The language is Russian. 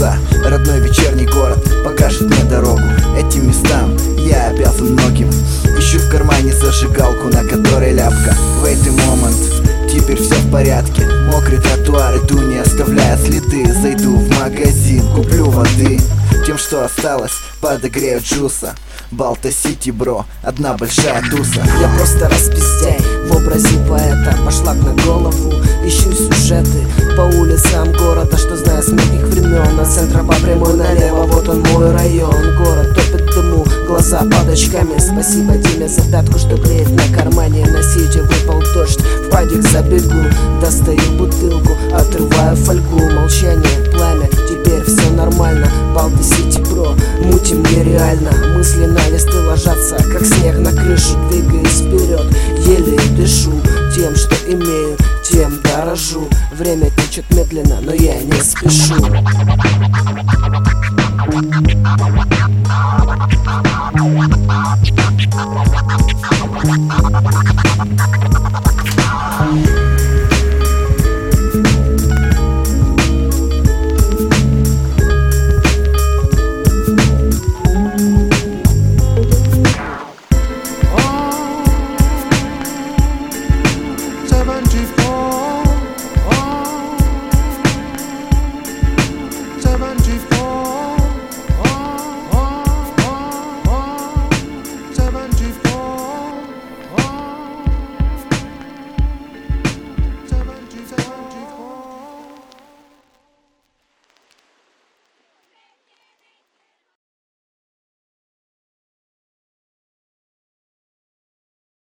часа. Родной вечерний город покажет мне дорогу. Этим местам я обязан многим. Ищу в кармане зажигалку, на которой ляпка. Wait a moment, теперь все в порядке. Мокрый тротуар, иду, не оставляя следы. Зайду в магазин, куплю воды. Тем, что осталось, подогрею джуса. Балта Сити, бро, одна большая туса. Я просто распиздяй в образе поэта. Пошлак на голову, ищу сюжеты по улицам города, что знаю с мягких времен. От центра по прямой налево, вот он мой район. Город топит дыму, глаза под очками. Спасибо Диме за пятку, что греет на кармане. На сити выпал дождь, в падик забегу. Достаю бутылку, отрываю фольгу. Молчание, пламя, теперь все нормально. Балта Сити, бро, мутим нереально. Мысли на листы ложатся, как снег на крышу. Двигаюсь вперед, еле дышу. Тем, что имею, тем дорожу. Время течет медленно, но я не спешу.